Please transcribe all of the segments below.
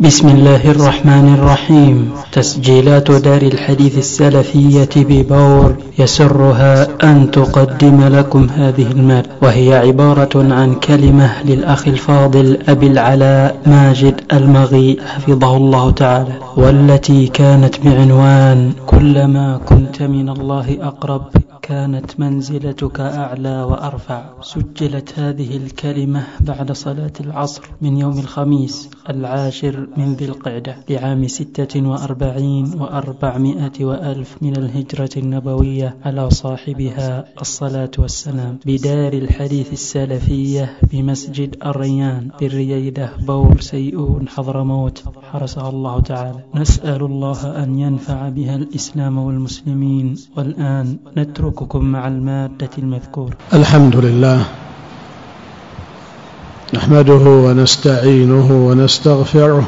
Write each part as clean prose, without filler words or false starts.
بسم الله الرحمن الرحيم. تسجيلات دار الحديث السلفية ببور يسرها أن تقدم لكم هذه المادة، وهي عبارة عن كلمة للأخ الفاضل أبي العلاء ماجد المغي حفظه الله تعالى، والتي كانت بعنوان: كلما كنت من الله أقرب كانت منزلتك أعلى وأرفع. سجلت هذه الكلمة بعد صلاة العصر من يوم الخميس 10 من ذي القعدة لعام 46 و400 وألف من الهجرة النبوية على صاحبها الصلاة والسلام، بدار الحديث السلفية بمسجد الريان بالرييدة بور سيئون حضرموت، حرسها الله تعالى. نسأل الله أن ينفع بها الإسلام والمسلمين. والآن نترككم مع المادة المذكورة. الحمد لله، نحمده ونستعينه ونستغفره،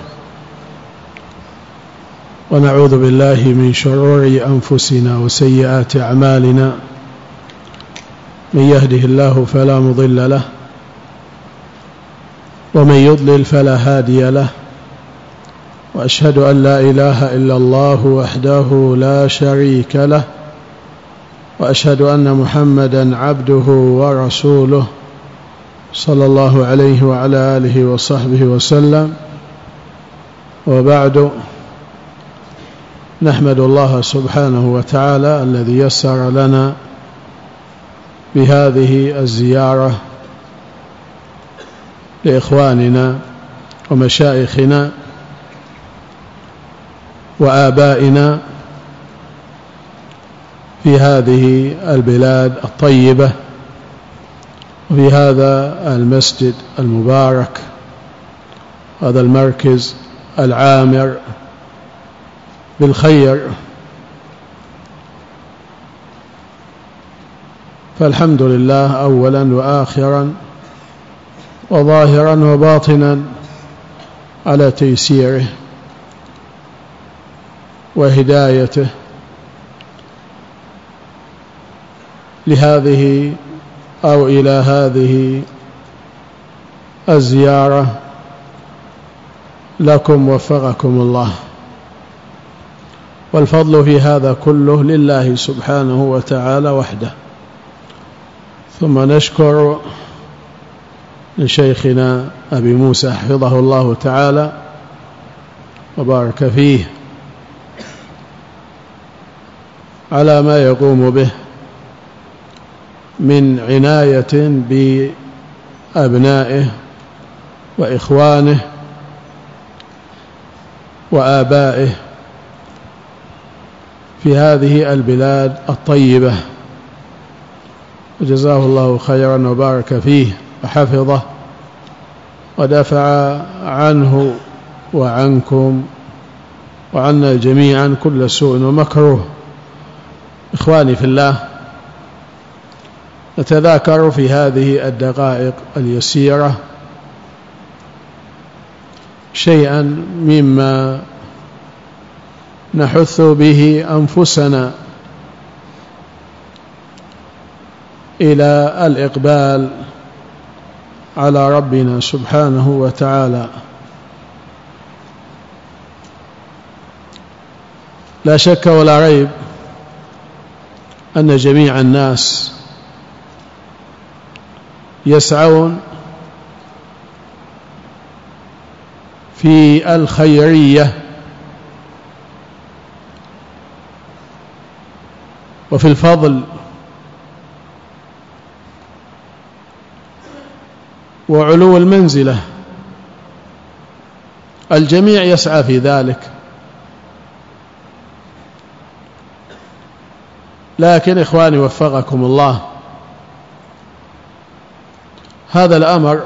ونعوذ بالله من شرور أنفسنا وسيئات أعمالنا. من يهده الله فلا مضل له، ومن يضلل فلا هادي له، وأشهد أن لا إله إلا الله وحده لا شريك له، وأشهد أن محمدا عبده ورسوله صلى الله عليه وعلى آله وصحبه وسلم. وبعد، نحمد الله سبحانه وتعالى الذي يسر لنا بهذه الزيارة لإخواننا ومشايخنا وآبائنا في هذه البلاد الطيبة، وفي هذا المسجد المبارك، هذا المركز العامر بالخير. فالحمد لله أولا وآخرا وظاهرا وباطنا على تيسيره وهدايته لهذه أو إلى هذه الزيارة. لكم وفقكم الله، والفضل في هذا كله لله سبحانه وتعالى وحده. ثم نشكر لشيخنا أبي موسى حفظه الله تعالى وبارك فيه على ما يقوم به من عناية بأبنائه وإخوانه وآبائه في هذه البلاد الطيبة، وجزاه الله خيرا وبارك فيه وحفظه ودفع عنه وعنكم وعنا جميعا كل سوء ومكروه. إخواني في الله، نتذاكر في هذه الدقائق اليسيرة شيئا مما نحث به أنفسنا إلى الإقبال على ربنا سبحانه وتعالى. لا شك ولا ريب أن جميع الناس يسعون في الخيرية وفي الفضل وعلو المنزلة، الجميع يسعى في ذلك. لكن إخواني وفقكم الله، هذا الأمر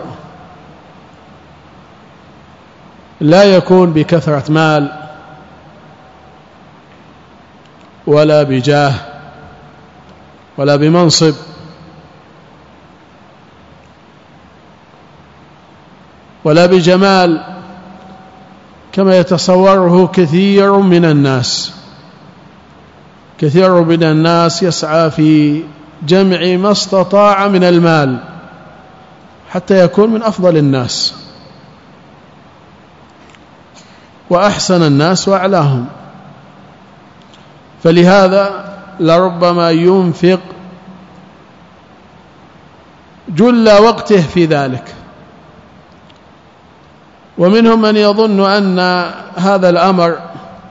لا يكون بكثرة مال ولا بجاه ولا بمنصب، ولا بجمال كما يتصوره كثير من الناس. كثير من الناس يسعى في جمع ما استطاع من المال حتى يكون من أفضل الناس، وأحسن الناس وأعلاهم. فلهذا لربما ينفق جل وقته في ذلك. ومنهم من يظن أن هذا الأمر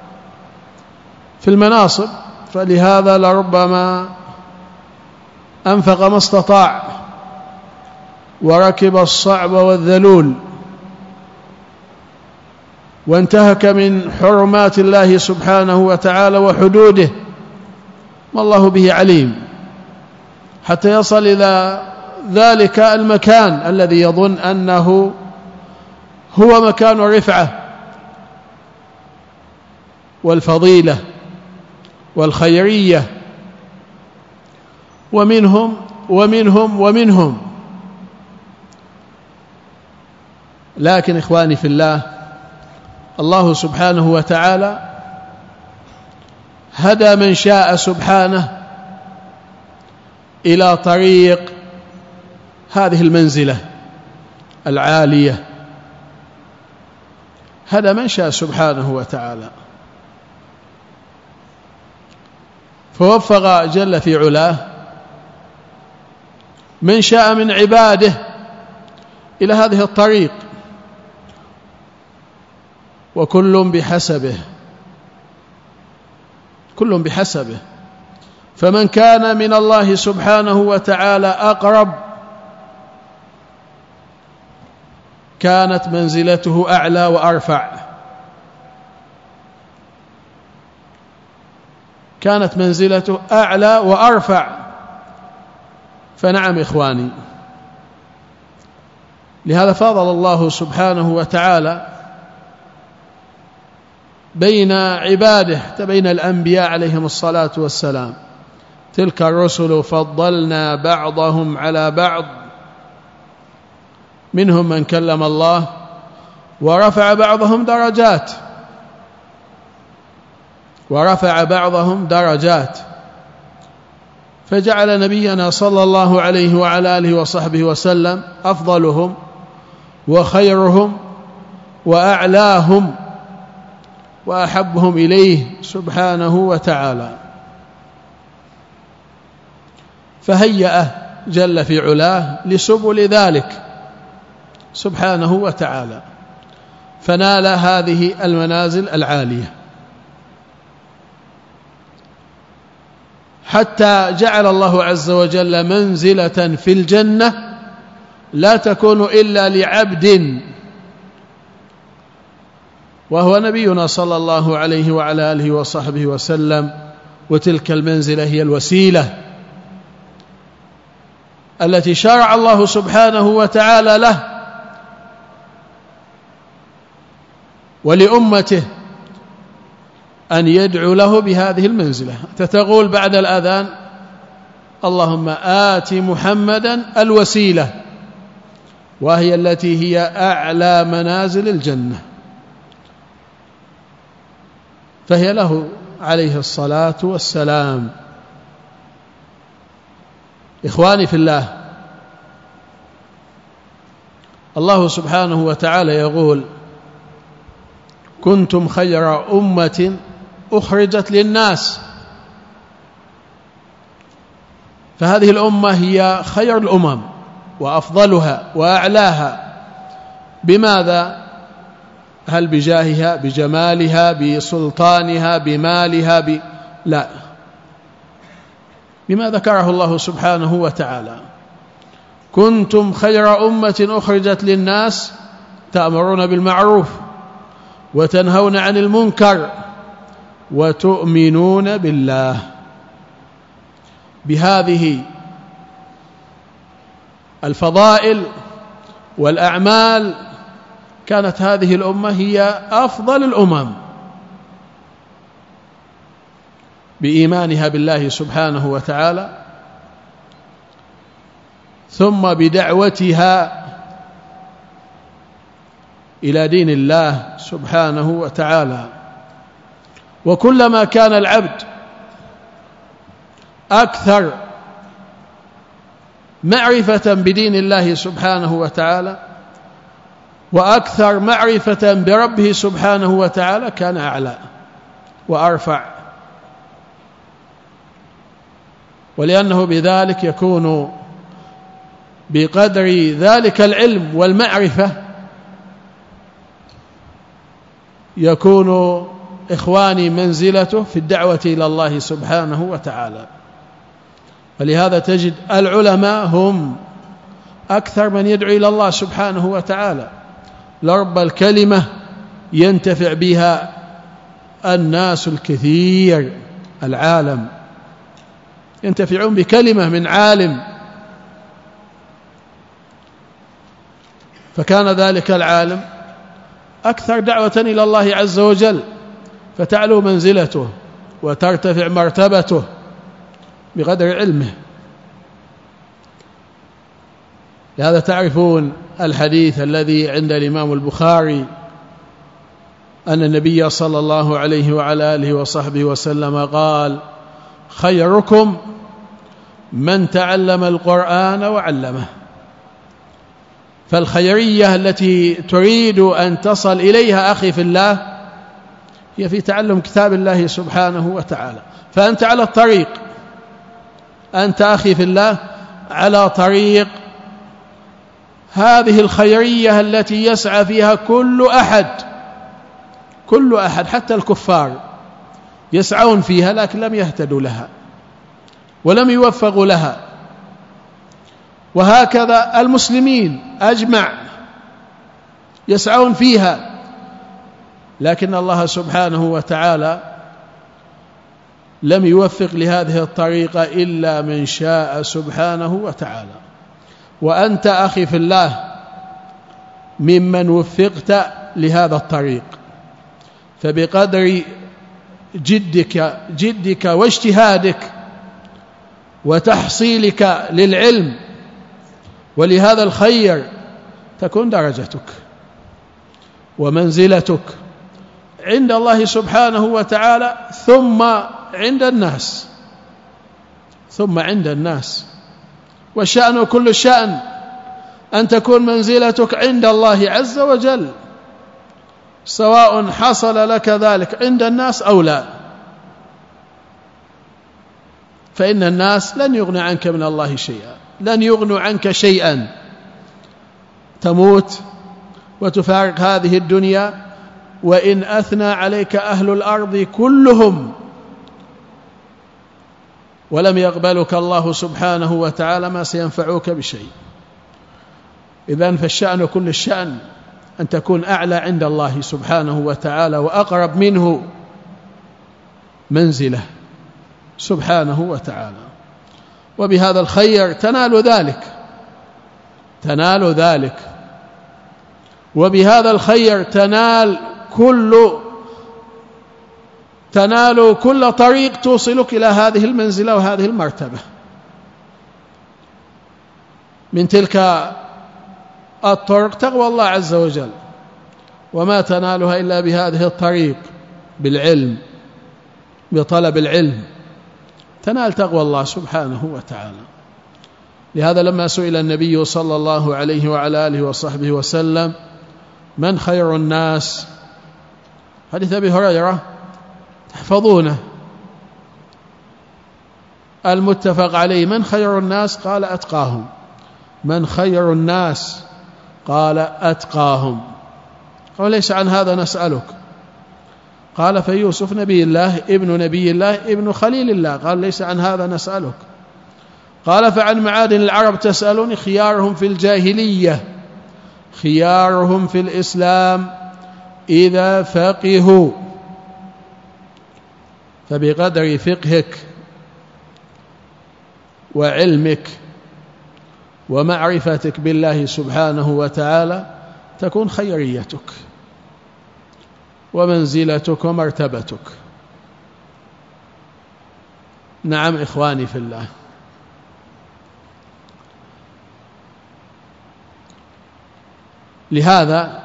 في المناصب، فلهذا لربما أنفق ما استطاع وركب الصعب والذلول وانتهك من حرمات الله سبحانه وتعالى وحدوده، والله به عليم، حتى يصل إلى ذلك المكان الذي يظن أنه هو مكان الرفعة والفضيلة والخيرية. ومنهم لكن إخواني في الله، الله سبحانه وتعالى هدى من شاء سبحانه إلى طريق هذه المنزلة العالية، هدى من شاء سبحانه وتعالى، فوفق جل في علاه من شاء من عباده إلى هذه الطريق، وكل بحسبه. فمن كان من الله سبحانه وتعالى أقرب كانت منزلته أعلى وأرفع. فنعم إخواني، لهذا فضل الله سبحانه وتعالى بين عباده بين الأنبياء عليهم الصلاة والسلام. تلك الرسل فضلنا بعضهم على بعض، منهم من كلم الله ورفع بعضهم درجات، فجعل نبينا صلى الله عليه وعلى آله وصحبه وسلم أفضلهم وخيرهم وأعلاهم وأحبهم إليه سبحانه وتعالى، فهيأه جل في علاه لسبل ذلك سبحانه وتعالى، فنال هذه المنازل العالية، حتى جعل الله عز وجل منزلة في الجنة لا تكون إلا لعبد، وهو نبينا صلى الله عليه وعلى آله وصحبه وسلم. وتلك المنزلة هي الوسيلة التي شرع الله سبحانه وتعالى له ولأمته أن يدعو له بهذه المنزلة. تقول بعد الأذان: اللهم آت محمدا الوسيلة، وهي التي هي أعلى منازل الجنة، فهي له عليه الصلاة والسلام. إخواني في الله، الله سبحانه وتعالى يقول: كنتم خير أمة أخرجت للناس. فهذه الأمة هي خير الأمم وأفضلها وأعلاها. بماذا؟ هل بجاهها، بجمالها، بسلطانها، بمالها، لا، بما ذكره الله سبحانه وتعالى: كنتم خير أمة أخرجت للناس تأمرون بالمعروف وتنهون عن المنكر وتؤمنون بالله. بهذه الفضائل والأعمال كانت هذه الأمة هي أفضل الأمم، بإيمانها بالله سبحانه وتعالى، ثم بدعوتها إلى دين الله سبحانه وتعالى. وكلما كان العبد أكثر معرفة بدين الله سبحانه وتعالى وأكثر معرفة بربه سبحانه وتعالى كان أعلى وأرفع، ولأنه بذلك يكون بقدر ذلك العلم والمعرفة يكون إخواني منزلته في الدعوة إلى الله سبحانه وتعالى. ولهذا تجد العلماء هم أكثر من يدعو إلى الله سبحانه وتعالى، لرب الكلمة ينتفع بها الناس الكثير، العالم ينتفعون بكلمة من عالم، فكان ذلك العالم أكثر دعوة إلى الله عز وجل، فتعلو منزلته وترتفع مرتبته بقدر علمه. لهذا تعرفون الحديث الذي عند الإمام البخاري أن النبي صلى الله عليه وعلى آله وصحبه وسلم قال: خيركم من تعلم القرآن وعلمه. فالخيرية التي تريد أن تصل إليها أخي في الله هي في تعلم كتاب الله سبحانه وتعالى. فأنت على الطريق، أنت أخي في الله على طريق هذه الخيرية التي يسعى فيها كل أحد حتى الكفار يسعون فيها، لكن لم يهتدوا لها ولم يوفقوا لها. وهكذا المسلمين أجمع يسعون فيها، لكن الله سبحانه وتعالى لم يوفق لهذه الطريقة إلا من شاء سبحانه وتعالى. وأنت أخي في الله ممن وفقت لهذا الطريق، فبقدر جدك واجتهادك وتحصيلك للعلم ولهذا الخير تكون درجتك ومنزلتك عند الله سبحانه وتعالى، ثم عند الناس. والشأن كل الشأن أن تكون منزلتك عند الله عز وجل، سواء حصل لك ذلك عند الناس أو لا، فإن الناس لن يغني عنك من الله شيئا، لن يغنوا عنك شيئا. تموت وتفارق هذه الدنيا، وإن أثنى عليك أهل الأرض كلهم ولم يقبلك الله سبحانه وتعالى ما سينفعوك بشيء. إذن فالشأن كل الشأن أن تكون أعلى عند الله سبحانه وتعالى وأقرب منه منزله سبحانه وتعالى. وبهذا الخير تنال ذلك، وبهذا الخير تنال كل طريق توصلك إلى هذه المنزلة وهذه المرتبة. من تلك الطرق تقوى الله عز وجل، وما تنالها إلا بهذه الطريق، بالعلم، بطلب العلم تنال تقوى الله سبحانه وتعالى. لهذا لما سئل النبي صلى الله عليه وعلى آله وصحبه وسلم: من خير الناس؟ حديث أبي هريرة تحفظونه المتفق عليه: من خير الناس؟ قال: أتقاهم. من خير الناس؟ قال: أتقاهم. قال: ليس عن هذا نسألك. قال: فيوسف نبي الله ابن نبي الله ابن خليل الله. قال: ليس عن هذا نسألك. قال: فعن معادن العرب تسألني؟ خيارهم في الجاهلية خيارهم في الإسلام إذا فقهوا. فبقدر فقهك وعلمك ومعرفتك بالله سبحانه وتعالى تكون خيريتك ومنزلتك ومرتبتك. نعم إخواني في الله، لهذا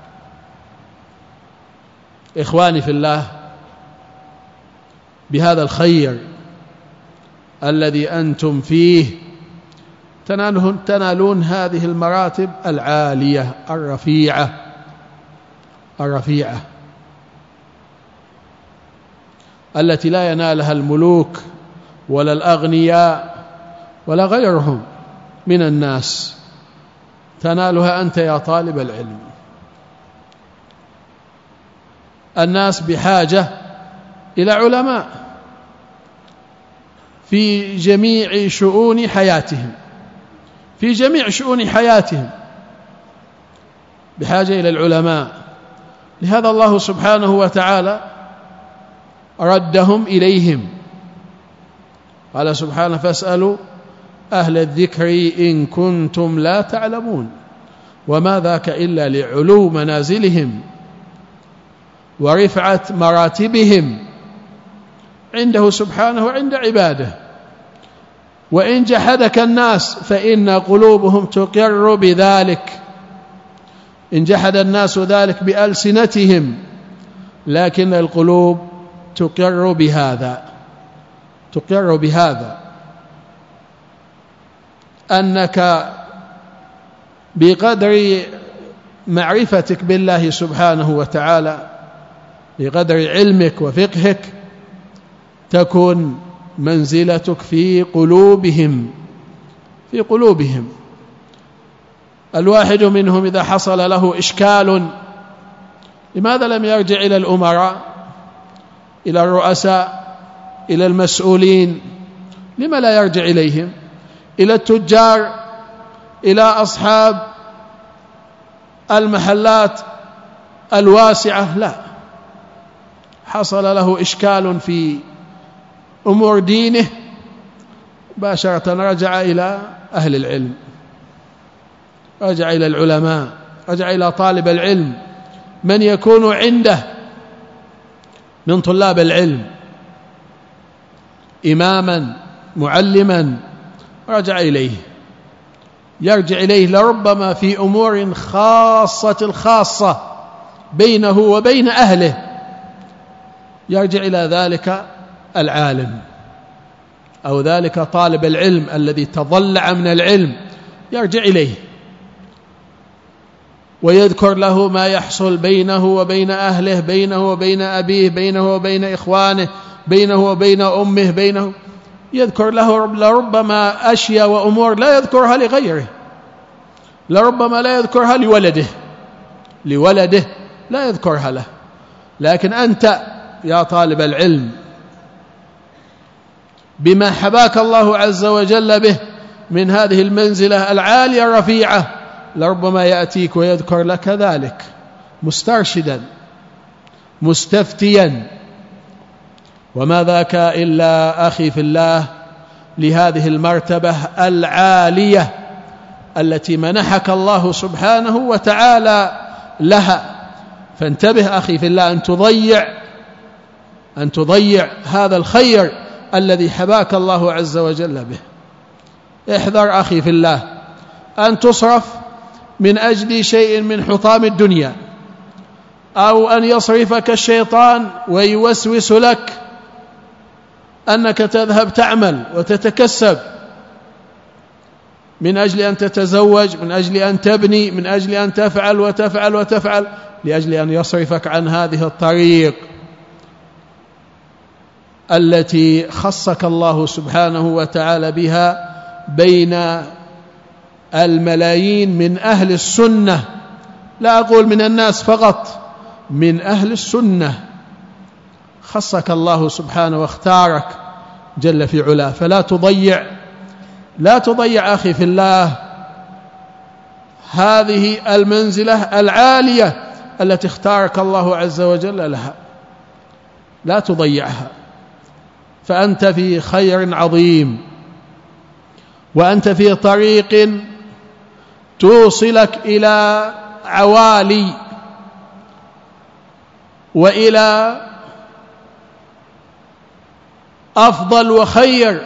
إخواني في الله بهذا الخير الذي أنتم فيه تنالون هذه المراتب العالية الرفيعة التي لا ينالها الملوك ولا الأغنياء ولا غيرهم من الناس، تنالها أنت يا طالب العلم. الناس بحاجة إلى علماء في جميع شؤون حياتهم، بحاجة إلى العلماء. لهذا الله سبحانه وتعالى ردهم إليهم، قال سبحانه: فاسألوا أهل الذكر إن كنتم لا تعلمون. وما ذاك إلا لعلو منازلهم ورفعة مراتبهم عنده سبحانه وعند عباده. وإن جحدك الناس فإن قلوبهم تقر بذلك. إن جحد الناس ذلك بألسنتهم، لكن القلوب تقر بهذا أنك بقدر معرفتك بالله سبحانه وتعالى، بقدر علمك وفقهك، تكون منزلتك في قلوبهم. الواحد منهم إذا حصل له إشكال، لماذا لم يرجع إلى الأمراء، إلى الرؤساء، إلى المسؤولين؟ لما لا يرجع إليهم؟ إلى التجار، إلى أصحاب المحلات الواسعة؟ لا، حصل له إشكال في أمور دينه، باشرة رجع إلى أهل العلم، رجع إلى العلماء، رجع إلى طالب العلم، من يكون عنده من طلاب العلم إماما معلما، يرجع إليه لربما في أمور خاصة بينه وبين أهله، يرجع إلى ذلك العالم أو ذلك طالب العلم الذي تضلع من العلم، يرجع إليه ويذكر له ما يحصل بينه وبين أهله، بينه وبين أبيه، بينه وبين إخوانه، بينه وبين أمه، يذكر له لربما أشياء وأمور لا يذكرها لغيره، لربما لا يذكرها لولده لا يذكرها له. لكن أنت يا طالب العلم بما حباك الله عز وجل به من هذه المنزلة العالية الرفيعة، لربما يأتيك ويذكر لك ذلك مسترشدا مستفتيا. وما ذاك إلا أخي في الله لهذه المرتبة العالية التي منحك الله سبحانه وتعالى لها. فانتبه أخي في الله أن تضيع هذا الخير الذي حباك الله عز وجل به. احذر أخي في الله أن تصرف من أجل شيء من حطام الدنيا، أو أن يصرفك الشيطان ويوسوس لك أنك تذهب تعمل وتتكسب من أجل أن تتزوج، من أجل أن تبني، من أجل أن تفعل وتفعل، لأجل أن يصرفك عن هذه الطريق التي خصك الله سبحانه وتعالى بها بين الملايين من أهل السنة. لا أقول من الناس فقط، من أهل السنة خصك الله سبحانه واختارك جل في علاه. فلا تضيع أخي في الله هذه المنزلة العالية التي اختارك الله عز وجل لها، لا تضيعها، فأنت في خير عظيم، وأنت في طريق توصلك إلى عوالي وإلى أفضل وخير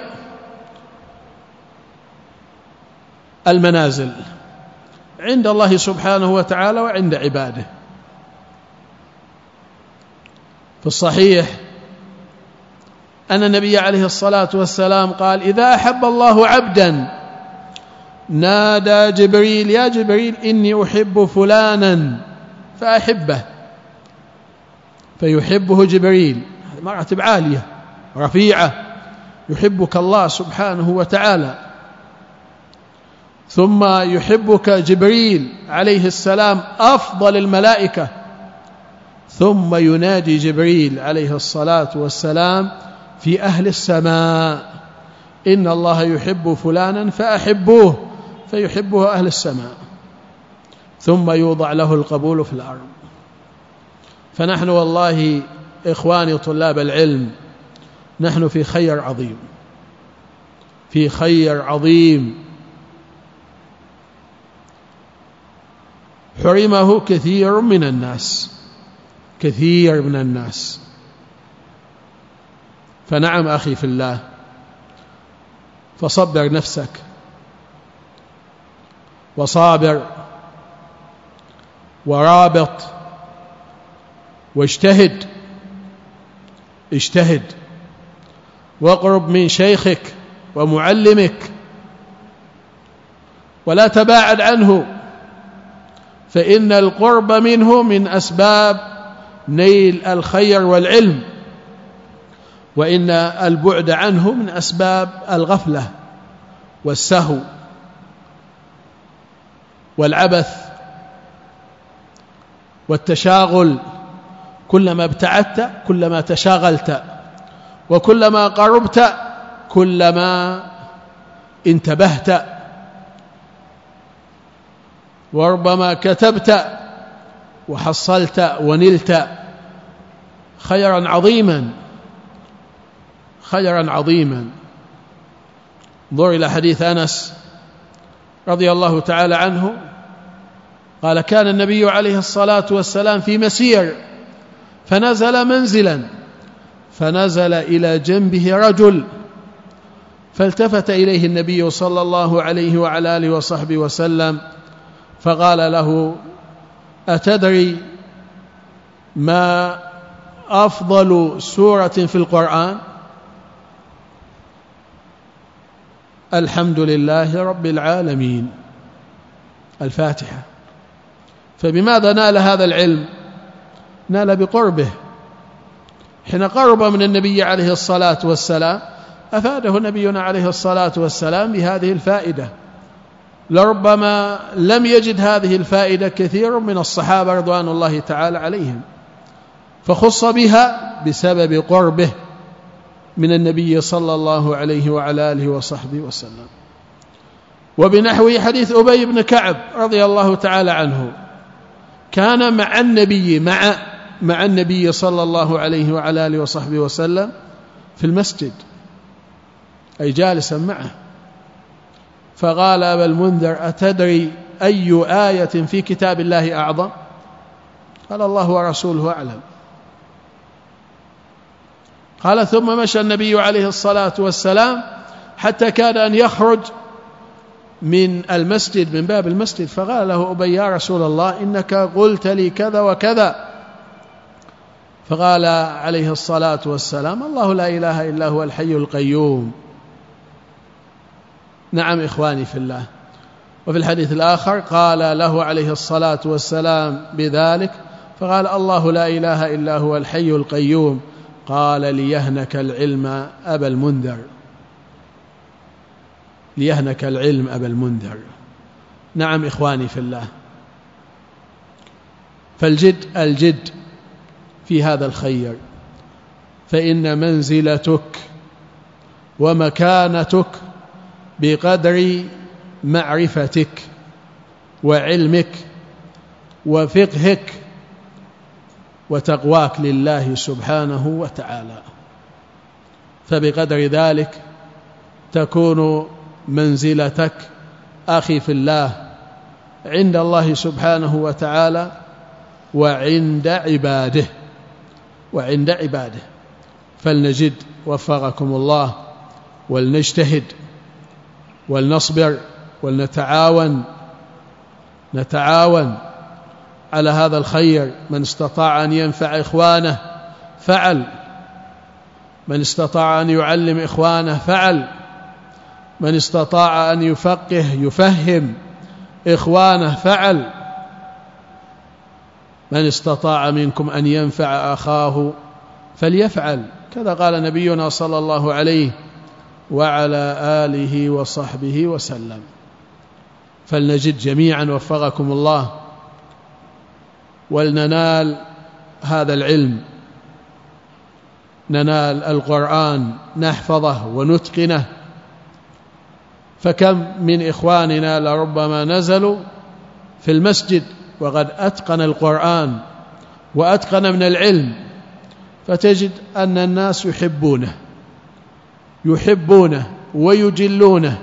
المنازل عند الله سبحانه وتعالى وعند عباده. في الصحيح أن النبي عليه الصلاة والسلام قال: إذا أحب الله عبدا نادى جبريل: يا جبريل إني أحب فلانا فأحبه، فيحبه جبريل. مراتب عالية رفيعة، يحبك الله سبحانه وتعالى. ثم يحبك جبريل عليه السلام أفضل الملائكة. ثم ينادي جبريل عليه الصلاة والسلام في أهل السماء: إن الله يحب فلانا فأحبوه، فيحبه أهل السماء. ثم يوضع له القبول في الأرض. فنحن والله إخواني طلاب العلم نحن في خير عظيم، في خير عظيم حرمه كثير من الناس، كثير من الناس. فنعم أخي في الله، فصبر نفسك وصابر ورابط واجتهد، اجتهد واقرب من شيخك ومعلمك ولا تباعد عنه، فإن القرب منه من أسباب نيل الخير والعلم، وإن البعد عنه من أسباب الغفلة والسهو والعبث والتشاغل. كلما ابتعدت كلما تشاغلت، وكلما قربت كلما انتبهت، وربما كتبت وحصلت ونلت خيرا عظيما، خيرا عظيما. انظر إلى حديث أنس رضي الله تعالى عنه قال: كان النبي عليه الصلاة والسلام في مسير فنزل منزلا، فنزل إلى جنبه رجل، فالتفت إليه النبي صلى الله عليه وعلى آله وصحبه وسلم فقال له: أتدري ما أفضل سورة في القرآن؟ الحمد لله رب العالمين، الفاتحة. فبماذا نال هذا العلم؟ نال بقربه. حين قرب من النبي عليه الصلاة والسلام أفاده نبينا عليه الصلاة والسلام بهذه الفائدة. لربما لم يجد هذه الفائدة كثير من الصحابة رضوان الله تعالى عليهم، فخص بها بسبب قربه من النبي صلى الله عليه وعلى آله وصحبه وسلم. وبنحو حديث أبي بن كعب رضي الله تعالى عنه، كان مع النبي صلى الله عليه وعلى آله وصحبه وسلم في المسجد، أي جالسا معه، فقال أبا المنذر: أتدري أي آية في كتاب الله أعظم؟ قال: الله ورسوله أعلم. قال: ثم مشى النبي عليه الصلاة والسلام حتى كاد أن يخرج من المسجد، من باب المسجد، فقال له أبي: يا رسول الله إنك قلت لي كذا وكذا. فقال عليه الصلاة والسلام: الله لا إله إلا هو الحي القيوم. نعم إخواني في الله. وفي الحديث الآخر قال له عليه الصلاة والسلام بذلك، فقال: الله لا إله إلا هو الحي القيوم. قال: ليهنك العلم أبا المنذر، ليهنك العلم أبا المنذر. نعم إخواني في الله. الجد في هذا الخير، فإن منزلتك ومكانتك بقدر معرفتك وعلمك وفقهك وتقواك لله سبحانه وتعالى، فبقدر ذلك تكون منزلتك أخي في الله عند الله سبحانه وتعالى وعند عباده. فلنجد وفقكم الله، ولنجتهد ولنصبر ولنتعاون على هذا الخير. من استطاع أن ينفع إخوانه فعل، من استطاع أن يعلم إخوانه فعل، من استطاع أن يفهم إخوانه فعل. من استطاع منكم أن ينفع أخاه فليفعل، كذا قال نبينا صلى الله عليه وعلى آله وصحبه وسلم. فلنجد جميعا وفقكم الله ولننال هذا العلم، ننال القرآن، نحفظه ونتقنه. فكم من إخواننا لربما نزلوا في المسجد وقد أتقن القرآن وأتقن من العلم، فتجد أن الناس يحبونه ويجلونه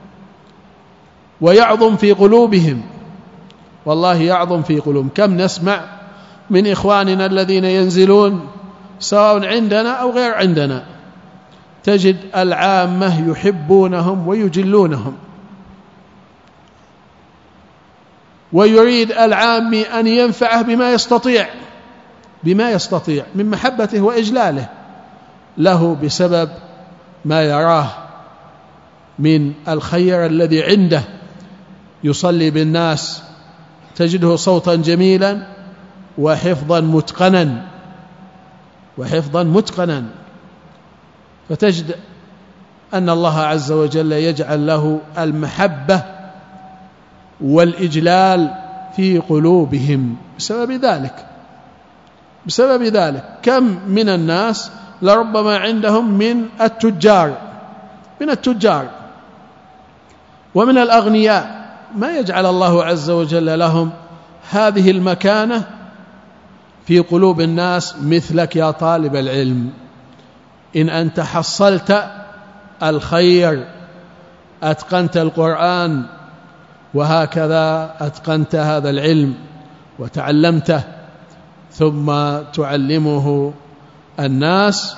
ويعظم في قلوبهم، والله يعظم في قلوبهم. كم نسمع من إخواننا الذين ينزلون سواء عندنا أو غير عندنا، تجد العامة يحبونهم ويجلونهم، ويريد العام أن ينفعه بما يستطيع من محبته وإجلاله له بسبب ما يراه من الخير الذي عنده. يصلي بالناس تجده صوتا جميلا وحفظا متقنا، فتجد أن الله عز وجل يجعل له المحبة والإجلال في قلوبهم بسبب ذلك. كم من الناس لربما عندهم من التجار ومن الأغنياء ما يجعل الله عز وجل لهم هذه المكانة في قلوب الناس مثلك يا طالب العلم. إن أنت حصلت الخير، أتقنت القرآن، وهكذا أتقنت هذا العلم وتعلمته، ثم تعلمه الناس.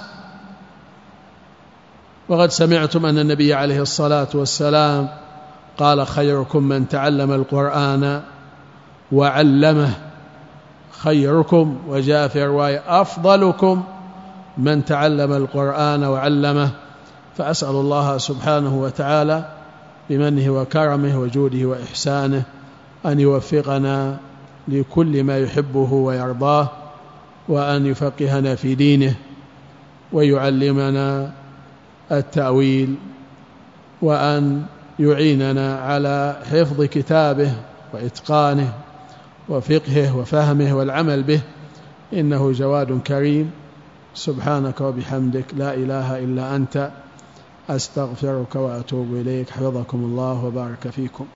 وقد سمعتم أن النبي عليه الصلاة والسلام قال: خيركم من تعلم القرآن وعلمه. خيركم، وجاء في رواية أفضلكم من تعلم القرآن وعلمه. فأسأل الله سبحانه وتعالى بمنه وكرمه وجوده وإحسانه أن يوفقنا لكل ما يحبه ويرضاه، وأن يفقهنا في دينه، ويعلمنا التأويل، وأن يعيننا على حفظ كتابه وإتقانه وفقهه وفهمه والعمل به، إنه جواد كريم. سبحانك وبحمدك، لا إله إلا أنت، أستغفرك وأتوب إليك. حفظكم الله وبارك فيكم.